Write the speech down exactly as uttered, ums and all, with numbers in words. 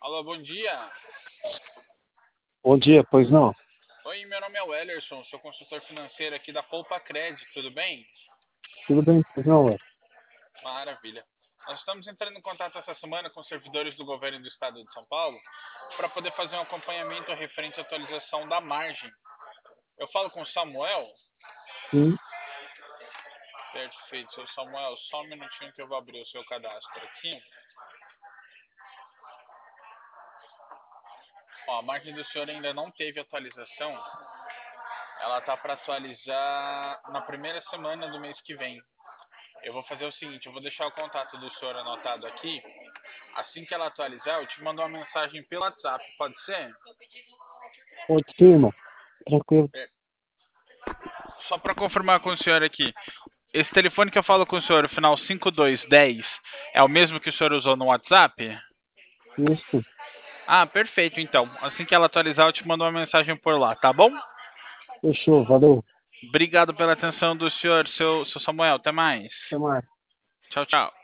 Alô, bom dia. Bom dia, pois não? Oi, meu nome é Wellerson, sou consultor financeiro aqui da Poupa Cred, tudo bem? Tudo bem, pois não, ué? Maravilha. Nós estamos entrando em contato essa semana com servidores do governo do estado de São Paulo para poder fazer um acompanhamento referente à atualização da margem. Eu falo com o Samuel? Sim, Perfeito, seu Samuel, só um minutinho que eu vou abrir o seu cadastro aqui. Ó, a margem do senhor ainda não teve atualização. Ela tá para atualizar na primeira semana do mês que vem. Eu vou fazer o seguinte, eu vou deixar o contato do senhor anotado aqui. Assim que ela atualizar, eu te mando uma mensagem pelo WhatsApp, pode ser? pode ser, irmão. Tranquilo. É, só para confirmar com o senhor aqui, esse telefone que eu falo com o senhor, o final cinco dois um zero, é o mesmo que o senhor usou no WhatsApp? Isso. Ah, perfeito, então. Assim que ela atualizar, eu te mando uma mensagem por lá, tá bom? Fechou, valeu. Obrigado pela atenção do senhor, seu, seu Samuel. Até mais. Até mais. Tchau, tchau.